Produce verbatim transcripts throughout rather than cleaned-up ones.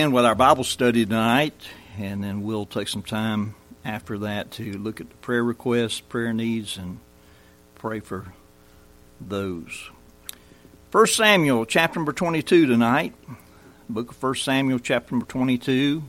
And with our Bible study tonight, and then we'll take some time after that to look at the prayer requests, prayer needs, and pray for those. First Samuel, chapter number twenty-two tonight. Book of First Samuel, chapter number twenty-two.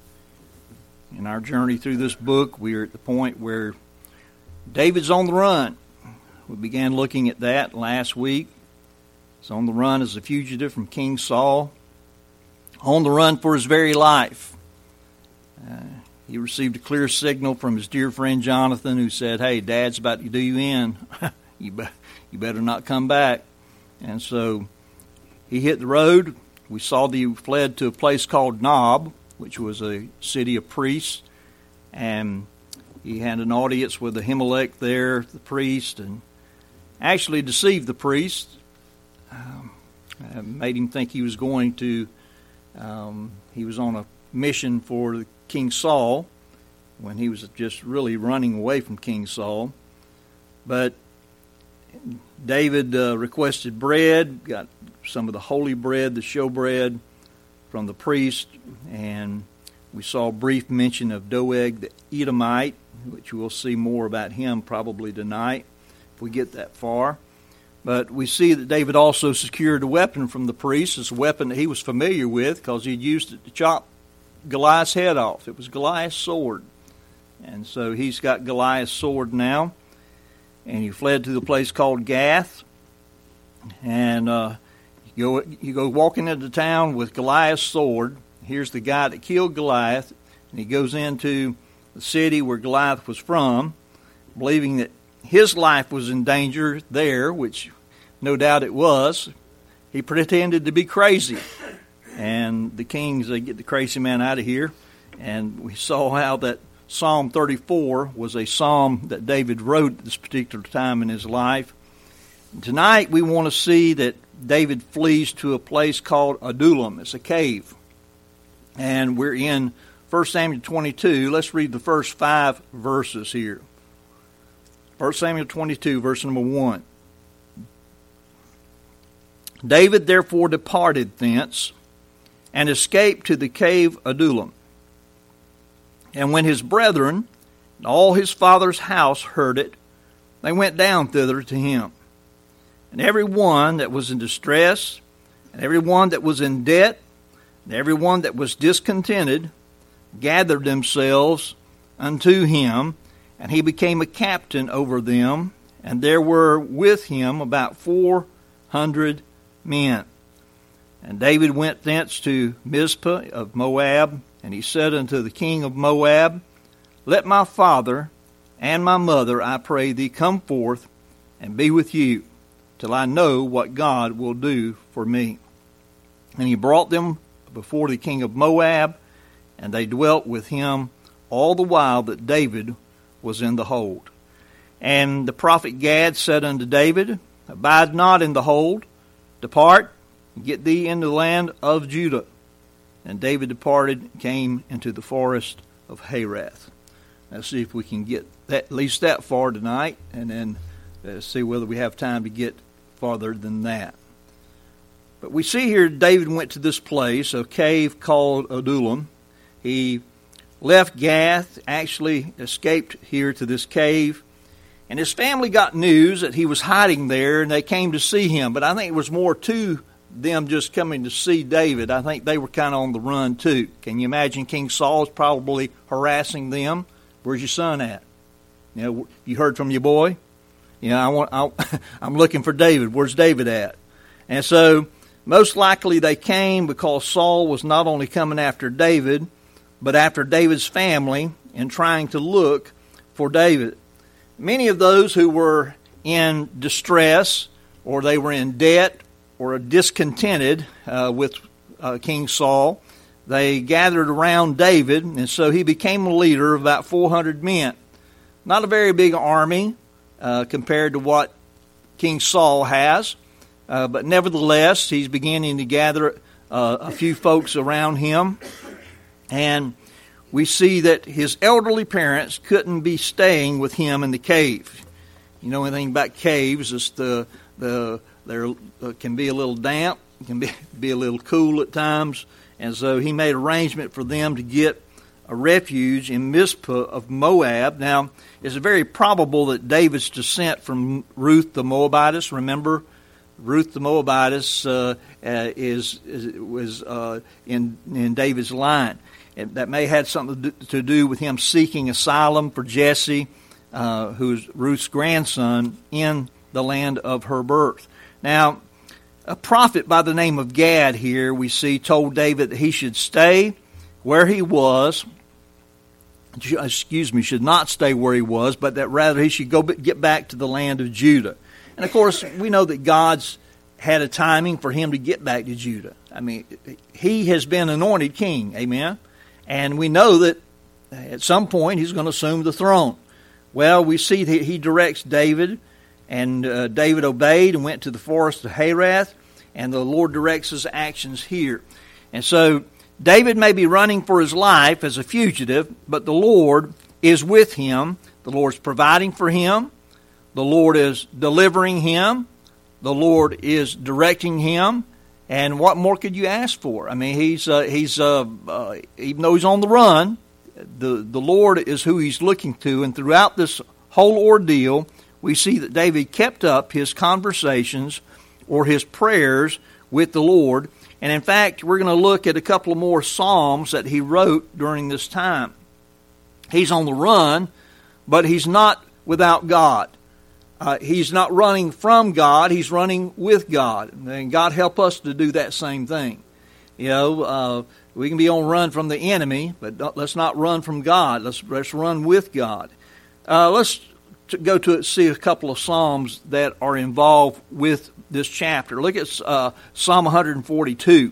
In our journey through this book, we are at the point where David's on the run. We began looking at that last week. He's on the run as a fugitive from King Saul. On the run for his very life. Uh, he received a clear signal from his dear friend Jonathan, who said, hey, Dad's about to do you in. you, be- you better not come back. And so he hit the road. We saw that he fled to a place called Nob, which was a city of priests. And he had an audience with Ahimelech there, the priest, and actually deceived the priest. Um, made him think he was going to Um, he was on a mission for King Saul when he was just really running away from King Saul. But David uh, requested bread, got some of the holy bread, the showbread from the priest, and we saw a brief mention of Doeg the Edomite, which we'll see more about him probably tonight if we get that far. But we see that David also secured a weapon from the priest. It's a weapon that he was familiar with because he'd used it to chop Goliath's head off. It was Goliath's sword. And so he's got Goliath's sword now. And he fled to the place called Gath. And uh, you go you go walking into town with Goliath's sword. Here's the guy that killed Goliath. And he goes into the city where Goliath was from, believing that his life was in danger there, which no doubt it was. He pretended to be crazy. And the kings, they get the crazy man out of here. And we saw how that Psalm thirty-four was a psalm that David wrote at this particular time in his life. And tonight we want to see that David flees to a place called Adullam. It's a cave. And we're in First Samuel twenty-two. Let's read the first five verses here. First Samuel twenty-two, verse number one. David therefore departed thence, and escaped to the cave Adullam. And when his brethren and all his father's house heard it, they went down thither to him. And every one that was in distress, and every one that was in debt, and every one that was discontented, gathered themselves unto him, and he became a captain over them, and there were with him about four hundred men. And David went thence to Mizpah of Moab, and he said unto the king of Moab, Let my father and my mother, I pray thee, come forth and be with you, till I know what God will do for me. And he brought them before the king of Moab, and they dwelt with him all the while that David was in the hold. And the prophet Gad said unto David, Abide not in the hold, depart, and get thee into the land of Judah. And David departed and came into the forest of Herath. Let's see if we can get that, at least that far tonight, and then uh, see whether we have time to get farther than that. But we see here David went to this place, a cave called Adullam. He left Gath, actually escaped here to this cave, and his family got news that he was hiding there, and they came to see him. But I think it was more to them just coming to see David. I think they were kind of on the run too. Can you imagine King Saul's probably harassing them? Where's your son at? You know, you heard from your boy? You know, I want. I, I'm looking for David. Where's David at? And so most likely they came because Saul was not only coming after David, but after David's family and trying to look for David. Many of those who were in distress, or they were in debt, or discontented uh, with uh, King Saul, they gathered around David, and so he became a leader of about four hundred men. Not a very big army uh, compared to what King Saul has, uh, but nevertheless, he's beginning to gather uh, a few folks around him. And we see that his elderly parents couldn't be staying with him in the cave. You know anything about caves? It's the the there uh, can be a little damp, it can be be a little cool at times, And so he made arrangement for them to get a refuge in Mizpah of Moab. Now, it's very probable that David's descent from Ruth the Moabitess. Remember, Ruth the Moabitess uh, uh, is, is was uh, in in David's line. And that may have something to do with him seeking asylum for Jesse, uh, who's Ruth's grandson, in the land of her birth. Now, a prophet by the name of Gad here, we see, told David that he should stay where he was, excuse me, should not stay where he was, but that rather he should go get back to the land of Judah. And of course, we know that God's had a timing for him to get back to Judah. I mean, he has been anointed king, amen? And we know that at some point he's going to assume the throne. Well, we see that he directs David, and uh, David obeyed and went to the forest of Herath, and the Lord directs his actions here. And so David may be running for his life as a fugitive, but the Lord is with him. The Lord's providing for him. The Lord is delivering him. The Lord is directing him. And what more could you ask for? I mean, he's uh, he's uh, uh, even though he's on the run, the the Lord is who he's looking to. And throughout this whole ordeal, we see that David kept up his conversations or his prayers with the Lord. And in fact, we're going to look at a couple of more psalms that he wrote during this time. He's on the run, but he's not without God. Uh, he's not running from God, he's running with God. And God help us to do that same thing. You know, uh, we can be on run from the enemy, but don't, let's not run from God. Let's, let's run with God. Uh, let's to go to see a couple of psalms that are involved with this chapter. Look at uh, Psalm one forty-two.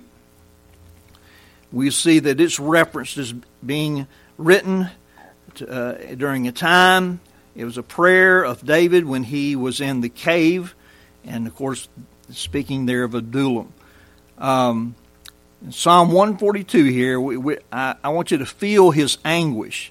We see that it's referenced as being written to, uh, during a time. It was a prayer of David when he was in the cave, and of course, speaking there of Adullam. Um, Psalm one forty-two here, we, we, I, I want you to feel his anguish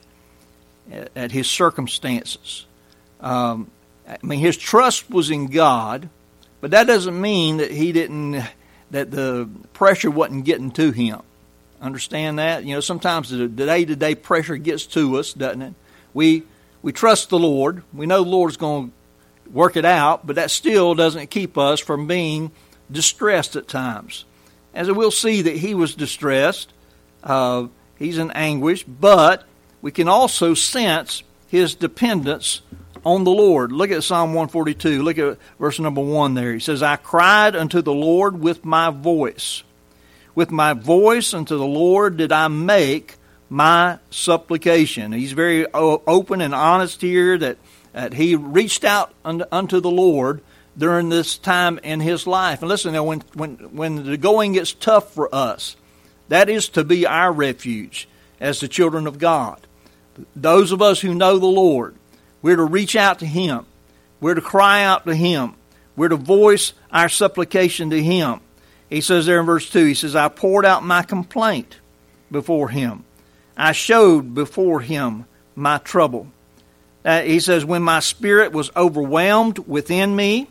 at, at his circumstances. Um, I mean, his trust was in God, but that doesn't mean that he didn't, that the pressure wasn't getting to him. Understand that? You know, sometimes the day-to-day pressure gets to us, doesn't it? We we trust the Lord. We know the Lord's going to work it out, but that still doesn't keep us from being distressed at times. As we'll see that he was distressed, uh, he's in anguish, but we can also sense his dependence on the Lord. Look at Psalm one forty-two. Look at verse number one there. He says, I cried unto the Lord with my voice. With my voice unto the Lord did I make my supplication. He's very open and honest here that, that he reached out unto, unto the Lord during this time in his life. And listen, now, when, when, when the going gets tough for us, that is to be our refuge as the children of God. Those of us who know the Lord, we're to reach out to him. We're to cry out to him. We're to voice our supplication to him. He says there in verse two, he says, I poured out my complaint before him. I showed before him my trouble. Uh, he says, when my spirit was overwhelmed within me,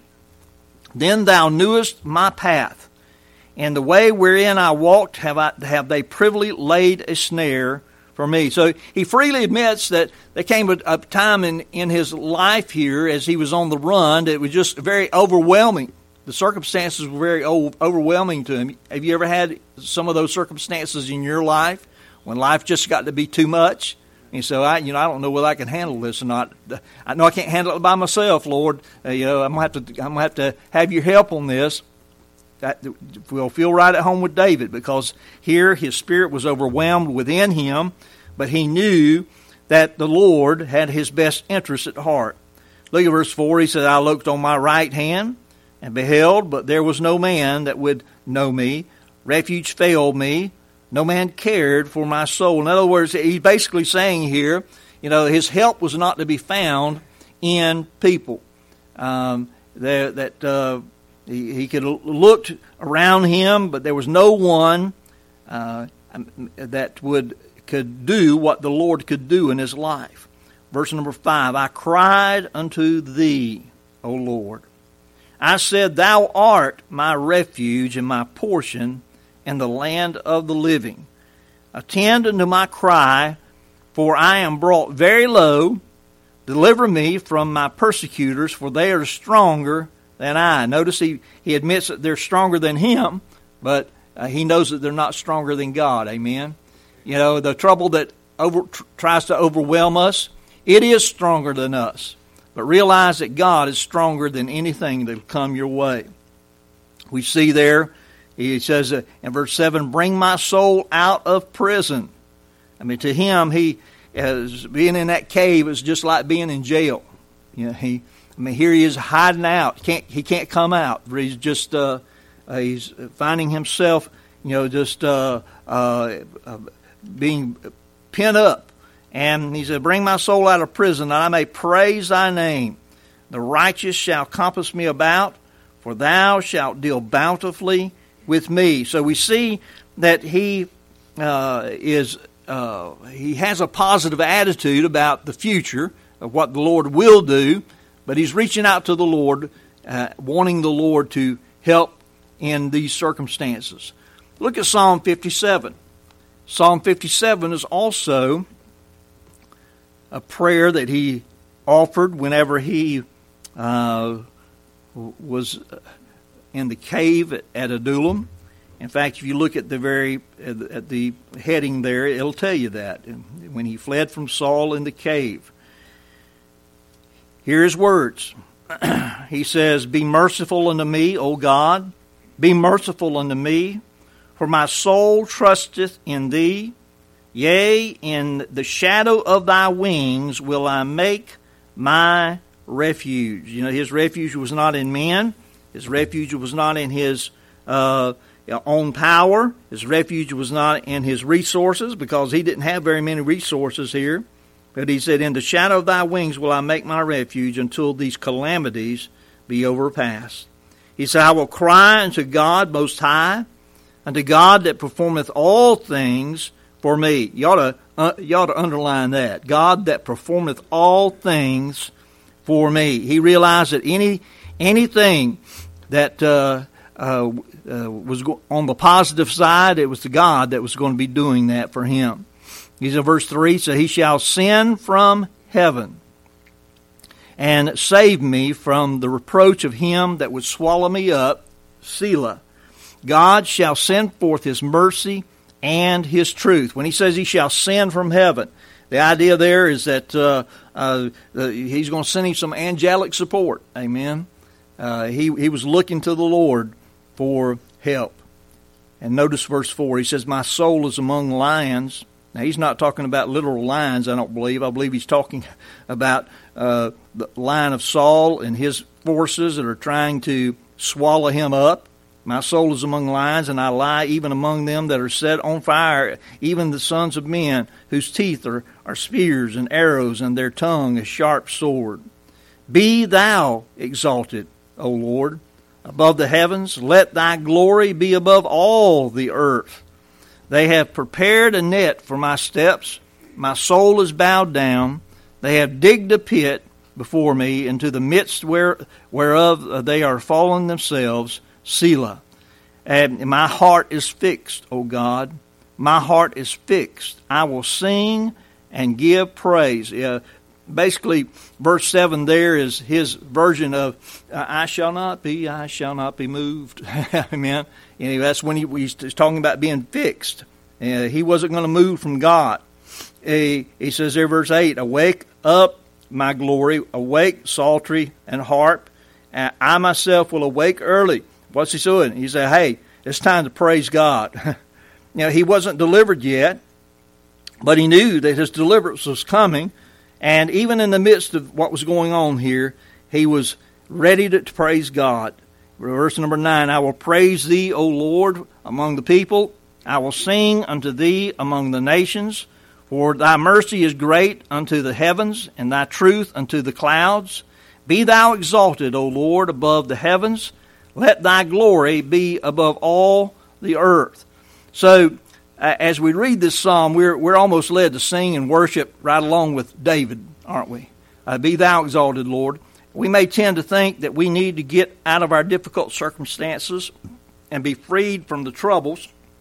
then thou knewest my path. And the way wherein I walked have, I, have they privily laid a snare for me. So he freely admits that there came a, a time in, in his life here as he was on the run that it was just very overwhelming. The circumstances were very overwhelming to him. Have you ever had some of those circumstances in your life when life just got to be too much? And so I, you know, I don't know whether I can handle this or not. I know I can't handle it by myself, Lord. Uh, you know, I'm gonna have to, I'm gonna have to have your help on this. That we'll feel right at home with David because here his spirit was overwhelmed within him, but he knew that the Lord had his best interests at heart. Look at verse four. He said, I looked on my right hand and beheld, but there was no man that would know me. Refuge failed me. No man cared for my soul. In other words, he's basically saying here, you know, his help was not to be found in people. Um, that that uh, he, he could have looked around him, but there was no one uh, that would could do what the Lord could do in his life. Verse number five, I cried unto thee, O Lord. I said, thou art my refuge and my portion in the land of the living. Attend unto my cry, for I am brought very low. Deliver me from my persecutors, for they are stronger than I. Notice he, he admits that they're stronger than him, but uh, he knows that they're not stronger than God. Amen. You know, the trouble that over, tr- tries to overwhelm us, it is stronger than us. But realize that God is stronger than anything that will come your way. We see there, he says uh, in verse seven, bring my soul out of prison. I mean, to him, he as being in that cave is just like being in jail. You know, he, I mean, here he is hiding out. Can't he can't come out. He's just uh, uh, he's finding himself, you know, just uh, uh, uh, being pent up. And he said, bring my soul out of prison, that I may praise thy name. The righteous shall compass me about, for thou shalt deal bountifully with me. So we see that he uh, is uh, he has a positive attitude about the future of what the Lord will do, but he's reaching out to the Lord, uh, wanting the Lord to help in these circumstances. Look at Psalm fifty-seven. Psalm fifty-seven is also a prayer that he offered whenever he uh, was in the cave at, at Adullam. In fact, if you look at the very at the heading there, it'll tell you that when he fled from Saul in the cave. Here are his words. He says, "Be merciful unto me, O God, be merciful unto me, for my soul trusteth in thee. Yea, in the shadow of thy wings will I make my refuge." You know, his refuge was not in men. His refuge was not in his uh, own power. His refuge was not in his resources, because he didn't have very many resources here. But he said, in the shadow of thy wings will I make my refuge until these calamities be overpassed. He said, I will cry unto God Most High, unto God that performeth all things for me. You ought to, uh, you ought to underline that. God that performeth all things for me. He realized that any anything that uh, uh, uh, was go- on the positive side, it was the God that was going to be doing that for him. He's in verse three, so he shall send from heaven and save me from the reproach of him that would swallow me up, Selah. God shall send forth his mercy and his truth. When he says he shall send from heaven, the idea there is that uh, uh, uh, he's going to send him some angelic support. Amen. Uh, he, he was looking to the Lord for help. And notice verse four. He says, my soul is among lions. Now, he's not talking about literal lions, I don't believe. I believe he's talking about uh, the line of Saul and his forces that are trying to swallow him up. My soul is among lions, and I lie even among them that are set on fire, even the sons of men, whose teeth are, are spears and arrows, and their tongue a sharp sword. Be thou exalted, O Lord, above the heavens. Let thy glory be above all the earth. They have prepared a net for my steps. My soul is bowed down. They have digged a pit before me, into the midst where, whereof they are fallen themselves. Selah. And my heart is fixed, O God. My heart is fixed. I will sing and give praise. Uh, basically, verse seven there is his version of, I shall not be, I shall not be moved. Amen. Anyway, that's when he, he's talking about being fixed. Uh, he wasn't going to move from God. He, he says there, verse eight, awake up, my glory, awake, psaltery and harp. Uh, I myself will awake early. What's he doing? He said, hey, it's time to praise God. You know, he wasn't delivered yet, but he knew that his deliverance was coming. And even in the midst of what was going on here, he was ready to, to praise God. Verse number nine, I will praise thee, O Lord, among the people. I will sing unto thee among the nations. For thy mercy is great unto the heavens, and thy truth unto the clouds. Be thou exalted, O Lord, above the heavens. Let thy glory be above all the earth. So, uh, as we read this psalm, we're we're almost led to sing and worship right along with David, aren't we? Uh, be thou exalted, Lord. We may tend to think that we need to get out of our difficult circumstances and be freed from the troubles.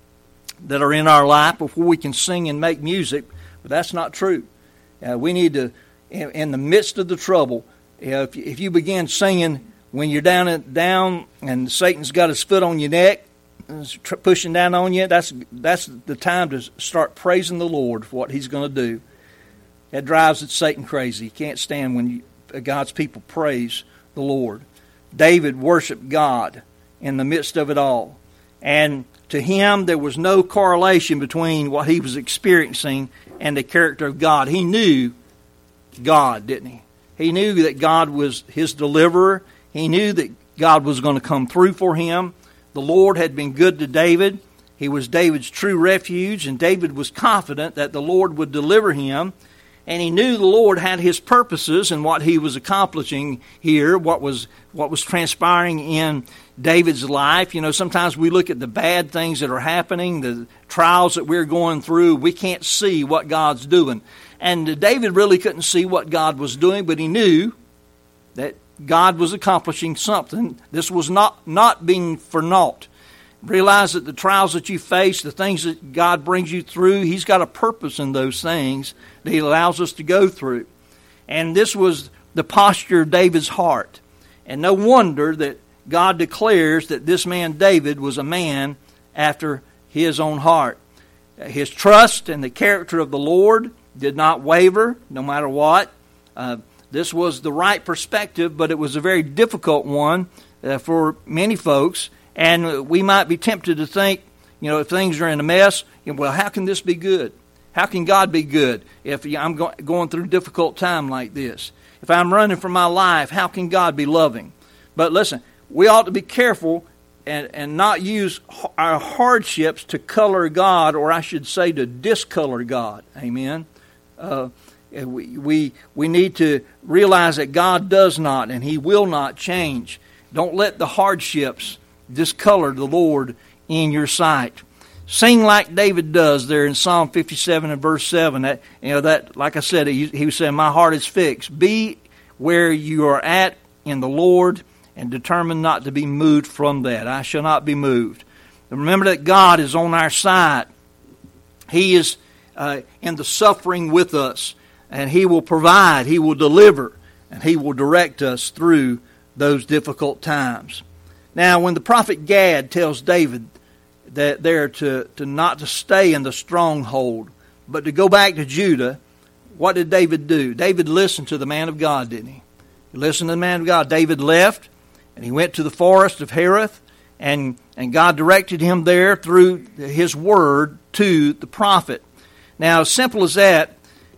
that are in our life before we can sing and make music, but that's not true. Uh, we need to, in, in the midst of the trouble, you know, if, if you begin singing when you're down and down and Satan's got his foot on your neck, pushing down on you, that's that's the time to start praising the Lord for what He's going to do. That drives Satan crazy. He can't stand when you, God's people praise the Lord. David worshiped God in the midst of it all. And to him, there was no correlation between what he was experiencing and the character of God. He knew God, didn't he? He knew that God was his deliverer. He knew that God was going to come through for him. The Lord had been good to David. He was David's true refuge, and David was confident that the Lord would deliver him. And he knew the Lord had His purposes in what He was accomplishing here, what was what was transpiring in David's life. You know, sometimes we look at the bad things that are happening, the trials that we're going through. We can't see what God's doing. And David really couldn't see what God was doing, but he knew that God was accomplishing something. This was not, not being for naught. Realize that the trials that you face, the things that God brings you through, He's got a purpose in those things that He allows us to go through. And this was the posture of David's heart. And no wonder that God declares that this man David was a man after His own heart. His trust in the character of the Lord did not waver, no matter what. Uh, this was the right perspective, but it was a very difficult one uh, for many folks. And we might be tempted to think, you know, if things are in a mess, you know, well, how can this be good? How can God be good if I'm go- going through a difficult time like this? If I'm running for my life, how can God be loving? But listen, we ought to be careful and, and not use our hardships to color God, or I should say to discolor God. Amen? Uh, we, we, we need to realize that God does not and He will not change. Don't let the hardships discolor the Lord in your sight. Sing like David does there in Psalm fifty-seven and verse seven. That, you know, that, like I said, he, he was saying, my heart is fixed. Be where you are at in the Lord and determine not to be moved from that. I shall not be moved. And remember that God is on our side. He is uh, in the suffering with us, and He will provide, He will deliver, and He will direct us through those difficult times. Now, when the prophet Gad tells David that they're to, to not to stay in the stronghold, but to go back to Judah, what did David do? David listened to the man of God, didn't he? He listened to the man of God. David left, and he went to the forest of Hereth, and, and God directed him there through His word to the prophet. Now, as simple as that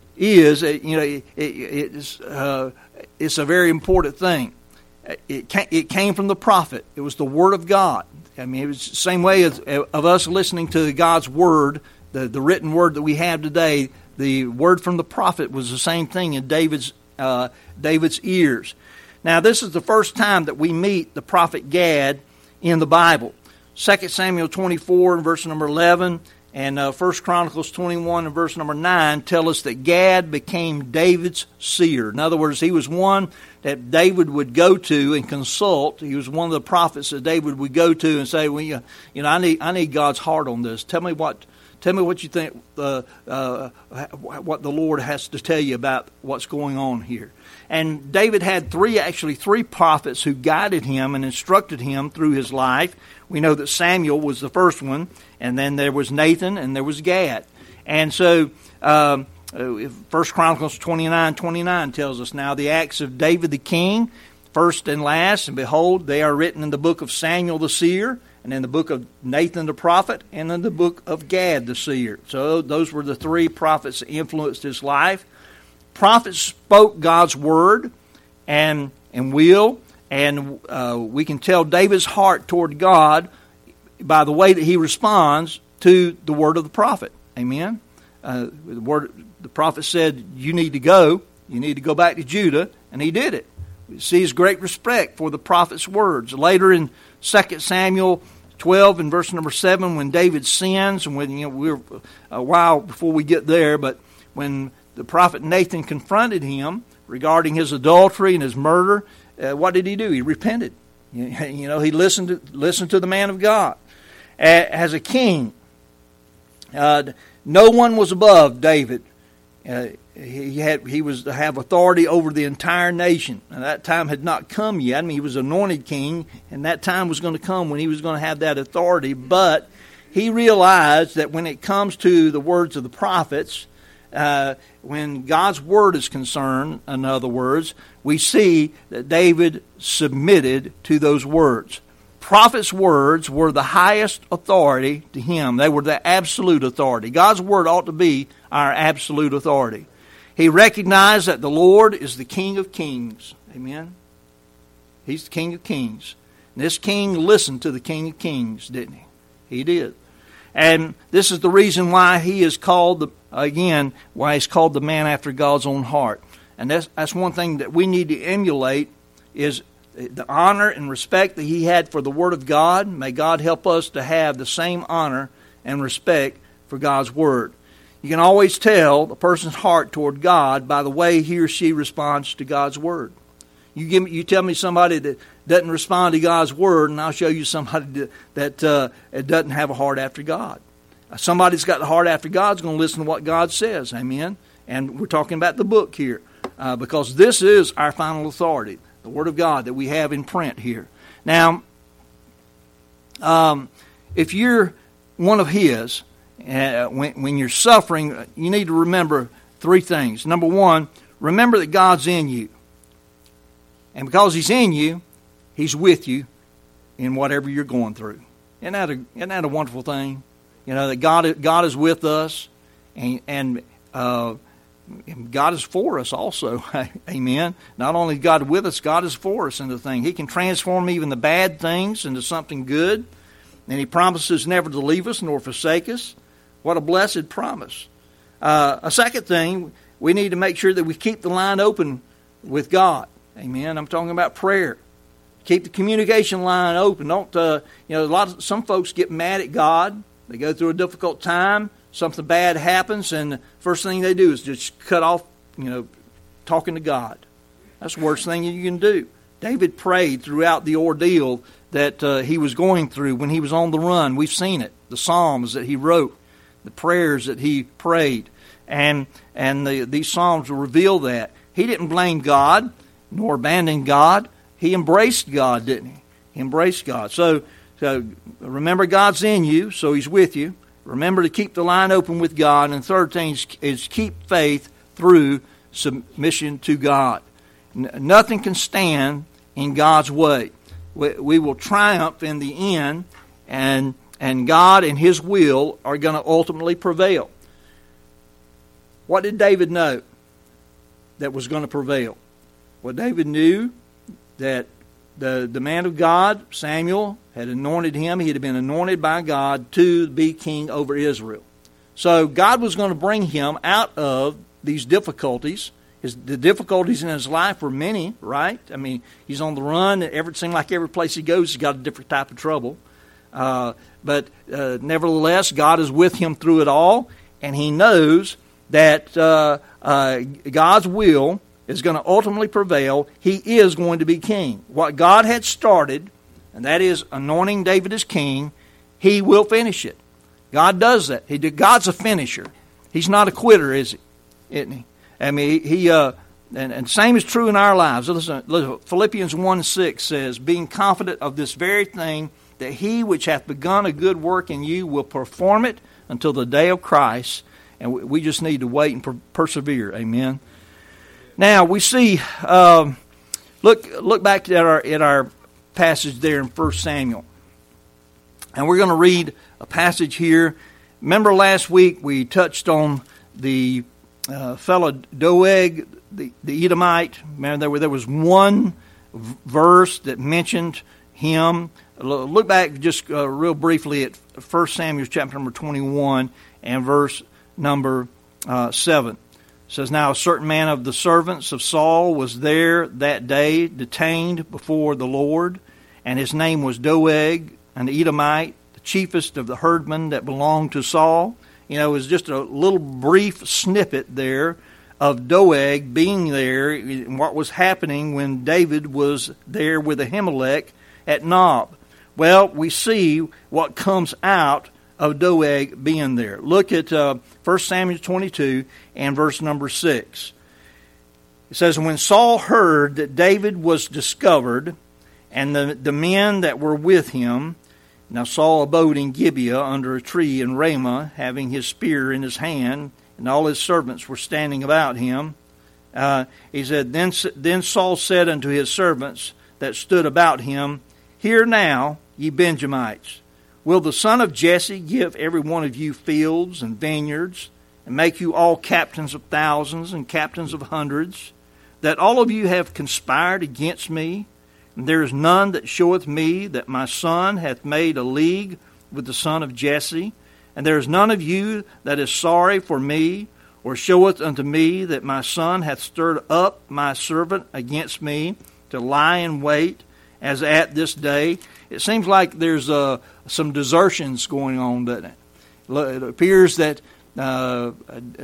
is, you know, it, it, it's, uh, it's a very important thing. It came, it came from the prophet. It was the Word of God. I mean, it was the same way as, of us listening to God's Word, the, the written Word that we have today. The word from the prophet was the same thing in David's uh, David's ears. Now, this is the first time that we meet the prophet Gad in the Bible. Second Samuel twenty-four and verse number eleven and uh, First Chronicles twenty-one and verse number nine tell us that Gad became David's seer. In other words, he was one that David would go to and consult. He was one of the prophets that David would go to and say, "Well, you, you know, I need I need God's heart on this. Tell me what tell me what you think. Uh, uh, what the Lord has to tell you about what's going on here." And David had three, actually three prophets who guided him and instructed him through his life. We know that Samuel was the first one, and then there was Nathan, and there was Gad. And so, um, First Chronicles twenty-nine twenty-nine tells us, now the acts of David the king, first and last, and behold, they are written in the book of Samuel the seer, and in the book of Nathan the prophet, and in the book of Gad the seer. So those were the three prophets that influenced his life. Prophets spoke God's word and and will, and uh, we can tell David's heart toward God by the way that he responds to the word of the prophet. Amen. Uh, the word, the prophet said, "You need to go. You need to go back to Judah," and he did it. We see his great respect for the prophet's words. Later in Second Samuel twelve and verse number seven, when David sins, and when you know we're a while before we get there, but when the prophet Nathan confronted him regarding his adultery and his murder, uh, what did he do? He repented. You know, he listened to, listened to the man of God. As a king, Uh, no one was above David. Uh, he had he was to have authority over the entire nation. And that time had not come yet. I mean, he was anointed king, and that time was going to come when he was going to have that authority. But he realized that when it comes to the words of the prophets, uh, when God's word is concerned, in other words, we see that David submitted to those words. Prophets' words were the highest authority to him. They were the absolute authority. God's word ought to be our absolute authority. He recognized that the Lord is the King of kings. Amen? He's the King of kings. And this king listened to the King of kings, didn't he? He did. And this is the reason why he is called, the, again, why he's called the man after God's own heart. And that's, that's one thing that we need to emulate is the honor and respect that he had for the Word of God. May God help us to have the same honor and respect for God's Word. You can always tell a person's heart toward God by the way he or she responds to God's Word. You give me, you tell me somebody that doesn't respond to God's Word, and I'll show you somebody that, that uh, doesn't have a heart after God. Somebody that's got the heart after God is going to listen to what God says. Amen? And we're talking about the book here uh, because this is our final authority. The Word of God that we have in print here. Now, um, if you're one of His, uh, when, when you're suffering, you need to remember three things. Number one, remember that God's in you. And because He's in you, He's with you in whatever you're going through. Isn't that a, isn't that a wonderful thing? You know, that God, God is with us, and, and uh, God is for us also. Amen. Not only is God with us, God is for us in the thing. He can transform even the bad things into something good. And He promises never to leave us nor forsake us. What a blessed promise. Uh, a second thing, we need to make sure that we keep the line open with God. Amen. I'm talking about prayer. Keep the communication line open. Don't, uh, you know, a lot of, some folks get mad at God. They go through a difficult time. Something bad happens, and the first thing they do is just cut off, you know, talking to God. That's the worst thing you can do. David prayed throughout the ordeal that uh, he was going through when he was on the run. We've seen it. The Psalms that he wrote, the prayers that he prayed, and and the, these Psalms reveal that. He didn't blame God nor abandon God. He embraced God, didn't he? He embraced God. So, so remember, God's in you, so He's with you. Remember to keep the line open with God. And the third thing is, is keep faith through submission to God. N- nothing can stand in God's way. We, we will triumph in the end, and, and God and His will are going to ultimately prevail. What did David know that was going to prevail? Well, David knew that the, the man of God, Samuel, had anointed him. He had been anointed by God to be king over Israel. So God was going to bring him out of these difficulties. His, the difficulties in his life were many, right? I mean, he's on the run. It seems like every place he goes, he's got a different type of trouble. Uh, but uh, nevertheless, God is with him through it all, and he knows that uh, uh, God's will is going to ultimately prevail. He is going to be king. What God had started, and that is anointing David as king, He will finish it. God does that. He did, God's a finisher. He's not a quitter, is he? Isn't he? I mean, he uh, and, and same is true in our lives. Listen, listen, Philippians one six says, being confident of this very thing, that He which hath begun a good work in you will perform it until the day of Christ. And we, we just need to wait and per- persevere. Amen. Now we see. Um, look, look back at our at our passage there in First Samuel, and we're going to read a passage here. Remember last week we touched on the uh, fellow Doeg, the, the Edomite. Remember there, were, there was one v- verse that mentioned him. Look back just uh, real briefly at First Samuel chapter number twenty-one and verse number uh, seven. It says, now a certain man of the servants of Saul was there that day, detained before the Lord, and his name was Doeg, an Edomite, the chiefest of the herdmen that belonged to Saul. You know, it was just a little brief snippet there of Doeg being there, and what was happening when David was there with Ahimelech at Nob. Well, we see what comes out of Doeg being there. Look at uh, First Samuel twenty-two and verse number six. It says, when Saul heard that David was discovered, and the, the men that were with him, now Saul abode in Gibeah under a tree in Ramah, having his spear in his hand, and all his servants were standing about him. Uh, he said, then, then Saul said unto his servants that stood about him, hear now, ye Benjamites, will the son of Jesse give every one of you fields and vineyards, and make you all captains of thousands and captains of hundreds, that all of you have conspired against me? And there is none that showeth me that my son hath made a league with the son of Jesse, and there is none of you that is sorry for me, or showeth unto me that my son hath stirred up my servant against me to lie in wait, as at this day. It seems like there's uh, some desertions going on, doesn't it? It appears that uh,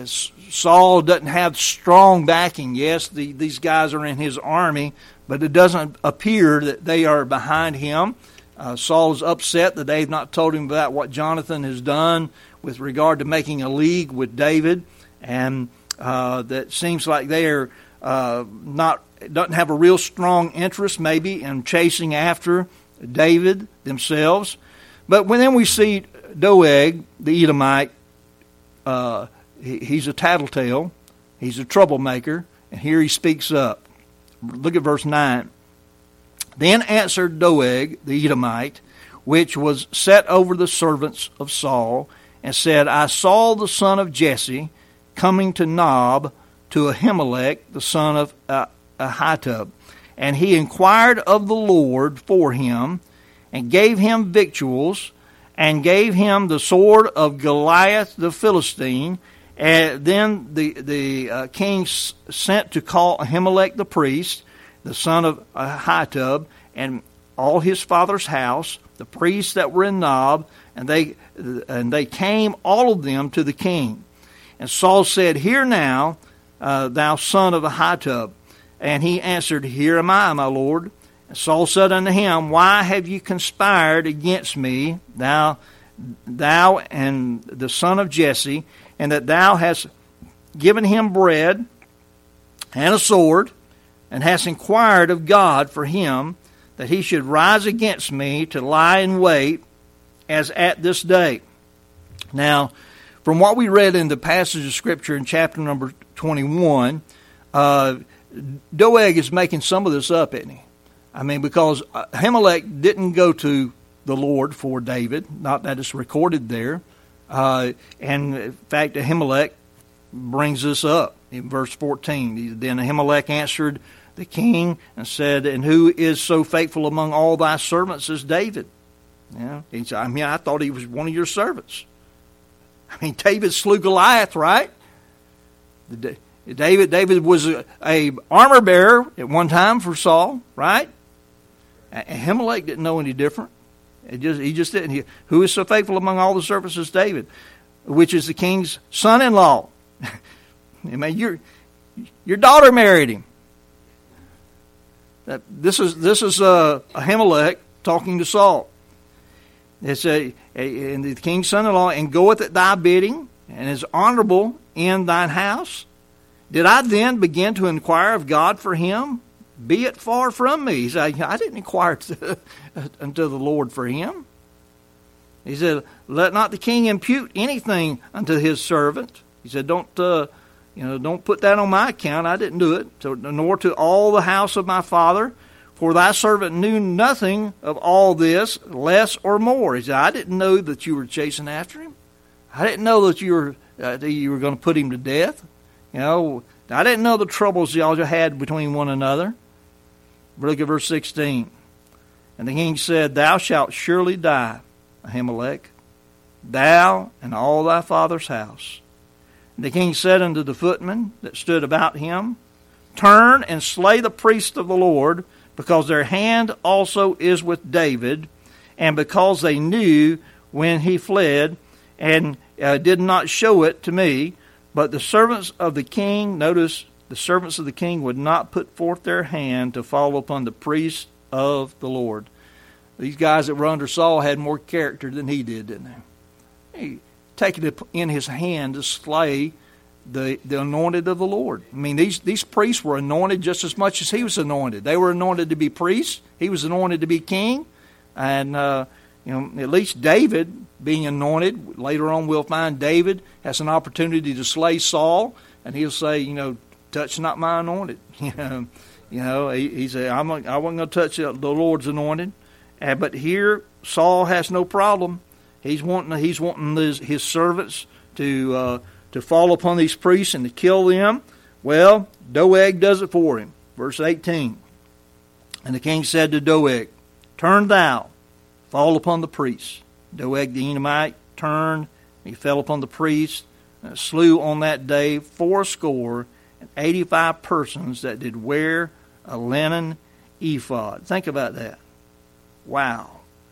Saul doesn't have strong backing. Yes, the, these guys are in his army, but it doesn't appear that they are behind him. Uh, Saul's upset that they've not told him about what Jonathan has done with regard to making a league with David, and uh, that seems like they are uh, not doesn't have a real strong interest maybe in chasing after David themselves. But when then we see Doeg, the Edomite, uh, he, he's a tattletale, he's a troublemaker, and here he speaks up. Look at verse nine. Then answered Doeg, the Edomite, which was set over the servants of Saul, and said, I saw the son of Jesse coming to Nob to Ahimelech, the son of uh, Ahitub. And he inquired of the Lord for him, and gave him victuals, and gave him the sword of Goliath the Philistine. And then the, the uh, king sent to call Ahimelech the priest, the son of Ahitub, and all his father's house, the priests that were in Nob, and they and they came all of them to the king. And Saul said, hear now, uh, thou son of Ahitub. And he answered, here am I, my lord. And Saul said unto him, why have you conspired against me, thou, thou and the son of Jesse, and that thou hast given him bread and a sword, and hast inquired of God for him, that he should rise against me to lie in wait, as at this day? Now, from what we read in the passage of Scripture in chapter number twenty-one, uh, Doeg is making some of this up, isn't he? I mean, because Ahimelech didn't go to the Lord for David, not that it's recorded there. Uh, and in fact, Ahimelech brings this up in verse fourteen. Then Ahimelech answered the king and said, and who is so faithful among all thy servants as David? Yeah, he said, I mean, I thought he was one of your servants. I mean, David slew Goliath, right? David David was a, a armor bearer at one time for Saul, right? Ahimelech didn't know any different. It just, he just didn't. He, who is so faithful among all the servants as David, which is the king's son-in-law? I mean, your your daughter married him. That this is this is uh, Ahimelech talking to Saul. It's a, a and the king's son-in-law, and goeth at thy bidding, and is honorable in thine house. Did I then begin to inquire of God for him? Be it far from me. He said, I didn't inquire to, unto the Lord for him. He said, let not the king impute anything unto his servant. He said, don't uh, you know, don't put that on my account. I didn't do it. So, nor to all the house of my father. For thy servant knew nothing of all this, less or more. He said, I didn't know that you were chasing after him. I didn't know that you were uh, that you were going to put him to death. You know, I didn't know the troubles y'all had between one another. Look at verse sixteen. And the king said, thou shalt surely die, Ahimelech, thou and all thy father's house. And the king said unto the footmen that stood about him, turn and slay the priests of the Lord, because their hand also is with David, and because they knew when he fled, and uh, did not show it to me. But the servants of the king, notice, the servants of the king would not put forth their hand to fall upon the priests of the Lord. These guys that were under Saul had more character than he did, didn't they? he taken it in his hand to slay the the anointed of the Lord. I mean, these these priests were anointed just as much as he was anointed. They were anointed to be priests. He was anointed to be king, and uh, you know, at least David being anointed. Later on, we'll find David has an opportunity to slay Saul, and he'll say, you know, touch not my anointed. You know, you know, he, he said, I'm I wasn't going to touch the Lord's anointed. Uh, but here, Saul has no problem. He's wanting he's wanting his, his servants to uh, to fall upon these priests and to kill them. Well, Doeg does it for him. Verse eighteen. And the king said to Doeg, turn thou, fall upon the priests. Doeg the Edomite turned, he fell upon the priests, and slew on that day fourscore and eighty-five persons that did wear a linen ephod. Think about that. Wow.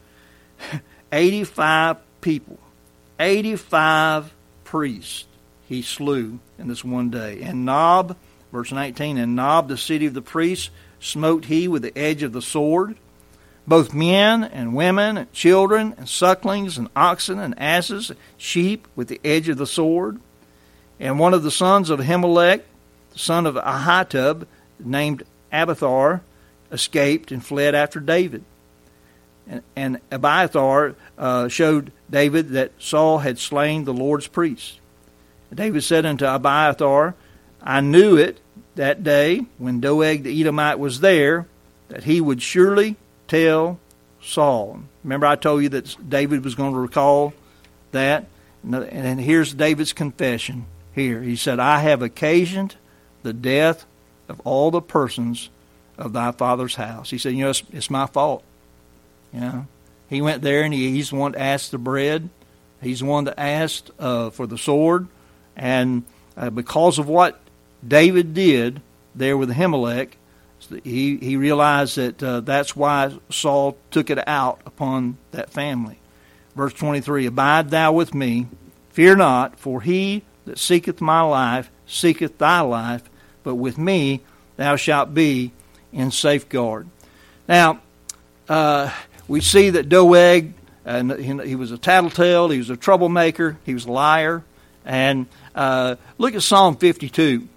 eighty-five people, eighty-five priests he slew in this one day. And Nob, verse nineteen, and Nob, the city of the priests, smote he with the edge of the sword, both men and women and children and sucklings and oxen and asses, and sheep with the edge of the sword. And one of the sons of Ahimelech, the son of Ahitub, named Abiathar, escaped and fled after David. And, and Abiathar uh, showed David that Saul had slain the Lord's priests. David said unto Abiathar, I knew it that day when Doeg the Edomite was there, that he would surely tell Saul. Remember I told you that David was going to recall that? And here's David's confession here. He said, I have occasioned the death of all the persons of thy father's house. He said, you know, it's, it's my fault. You know, he went there and he, he's the one that asked the bread. He's the one that asked uh, for the sword. And uh, because of what David did there with Ahimelech, he, he realized that uh, that's why Saul took it out upon that family. Verse twenty-three, abide thou with me, fear not, for he that seeketh my life seeketh thy life, but with me thou shalt be in safeguard. Now, uh, we see that Doeg, uh, he was a tattletale, he was a troublemaker, he was a liar. And uh, look at Psalm fifty-two.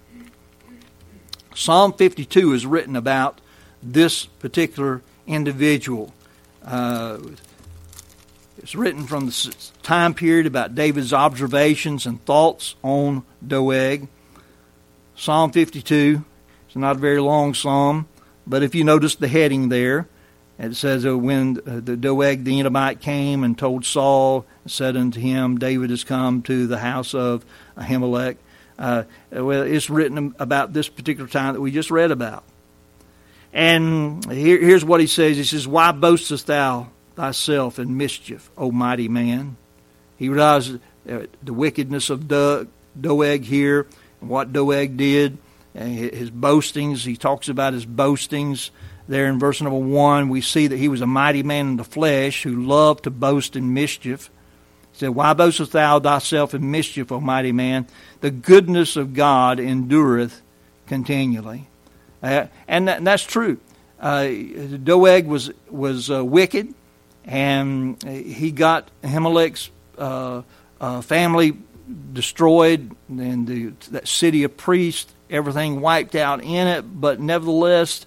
Psalm fifty-two is written about this particular individual. Uh, it's written from the time period about David's observations and thoughts on Doeg. Psalm fifty-two, it's not a very long psalm, but if you notice the heading there, it says, uh, when uh, the Doeg the Edomite came and told Saul, and said unto him, David has come to the house of Ahimelech. Uh, well, it's written about this particular time that we just read about. And here, here's what he says. He says, why boastest thou thyself in mischief, O mighty man? He realized uh, the wickedness of Do- Doeg here, and what Doeg did, and his boastings. He talks about his boastings. There in verse number one, we see that he was a mighty man in the flesh who loved to boast in mischief. He said, why boastest thou thyself in mischief, O mighty man? The goodness of God endureth continually. Uh, and, that, and that's true. Uh, Doeg was was uh, wicked, and he got Ahimelech's uh, uh, family destroyed, and the, that city of priests, everything wiped out in it, but nevertheless,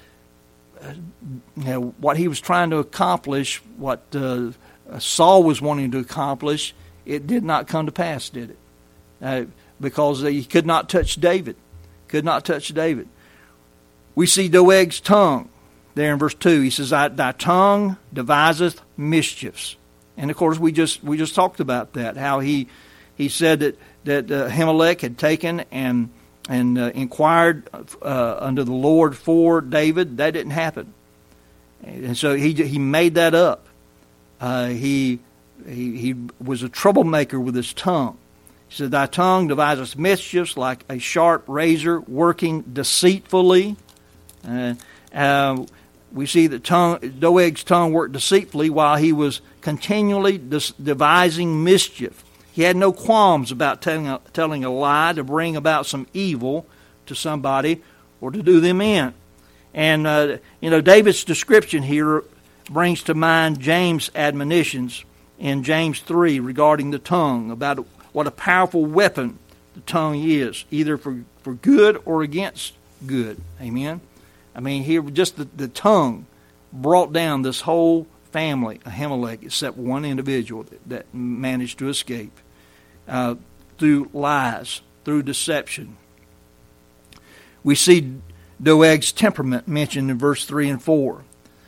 you know, what he was trying to accomplish, what uh, Saul was wanting to accomplish, it did not come to pass, did it? Uh, because he could not touch David. Could not touch David. We see Doeg's tongue there in verse two. He says, thy tongue deviseth mischiefs. And of course, we just we just talked about that, how he he said that, that uh, Ahimelech had taken and and uh, inquired uh, unto the Lord for David. That didn't happen. And so he he made that up. Uh, he, he he was a troublemaker with his tongue. He said, thy tongue deviseth mischiefs like a sharp razor working deceitfully. Uh, uh, we see that tongue, Doeg's tongue worked deceitfully while he was continually dis- devising mischief. He had no qualms about telling a, telling a lie to bring about some evil to somebody or to do them in. And, uh, you know, David's description here brings to mind James' admonitions in James three regarding the tongue, about what a powerful weapon the tongue is, either for, for good or against good. Amen? I mean, here, just the, the tongue brought down this whole family, Ahimelech, except one individual that, that managed to escape uh, through lies, through deception. We see Doeg's temperament mentioned in verse three and four.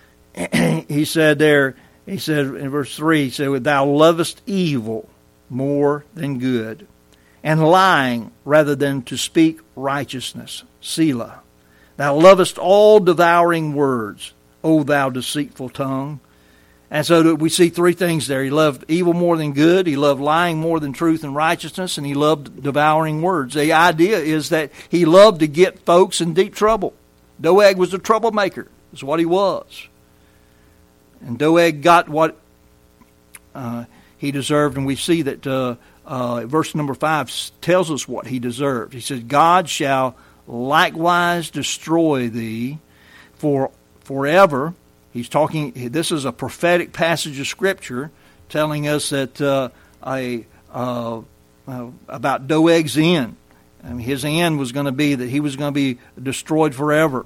He said there, he said in verse three, he said, "Thou lovest evil more than good, and lying rather than to speak righteousness." Selah. "Thou lovest all devouring words, O thou deceitful tongue." And so we see three things there. He loved evil more than good, he loved lying more than truth and righteousness, and he loved devouring words. The idea is that he loved to get folks in deep trouble. Doeg was a troublemaker. That's what he was. And Doeg got what uh, he deserved, and we see that uh, uh, verse number five tells us what he deserved. He says, "God shall likewise destroy thee for forever." He's talking, this is a prophetic passage of Scripture telling us that uh, a, uh, uh, about Doeg's end. I mean, his end was going to be that he was going to be destroyed forever.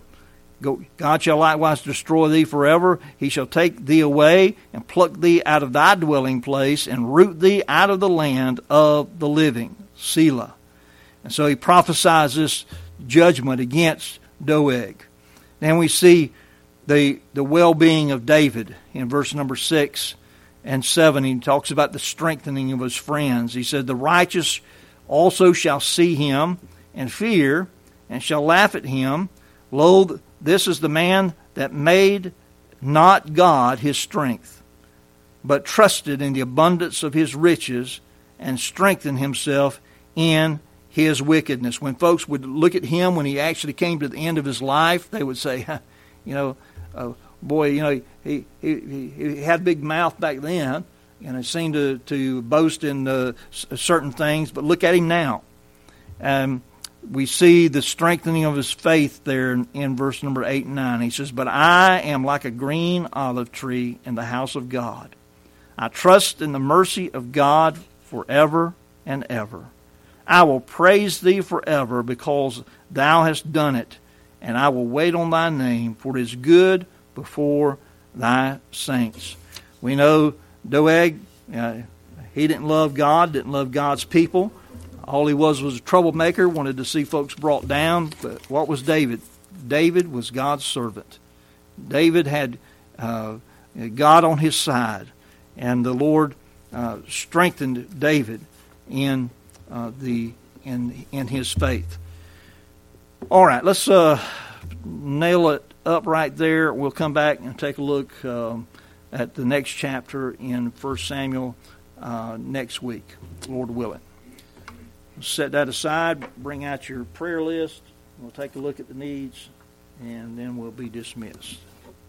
"God shall likewise destroy thee forever. He shall take thee away and pluck thee out of thy dwelling place and root thee out of the land of the living." Selah. And so he prophesies this judgment against Doeg. Then we see the the well-being of David in verse number six and seven. He talks about the strengthening of his friends. He said, "The righteous also shall see him and fear, and shall laugh at him. Lo, this is the man that made not God his strength, but trusted in the abundance of his riches, and strengthened himself in his wickedness." When folks would look at him when he actually came to the end of his life, they would say, you know, uh, boy, you know, he, he he had a big mouth back then, and it seemed to, to boast in uh, certain things, but look at him now. Um, we see the strengthening of his faith there in, in verse number eight and nine. He says, "But I am like a green olive tree in the house of God. I trust in the mercy of God forever and ever. I will praise thee forever, because thou hast done it, and I will wait on thy name, for it is good before thy saints." We know Doeg, uh, he didn't love God, didn't love God's people. All he was was a troublemaker, wanted to see folks brought down. But what was David? David was God's servant. David had uh, God on his side, and the Lord uh, strengthened David in uh, the in in his faith. All right, let's uh, nail it up right there. We'll come back and take a look um, at the next chapter in First Samuel uh, next week, Lord willing. Set that aside, bring out your prayer list. We'll take a look at the needs, and then we'll be dismissed.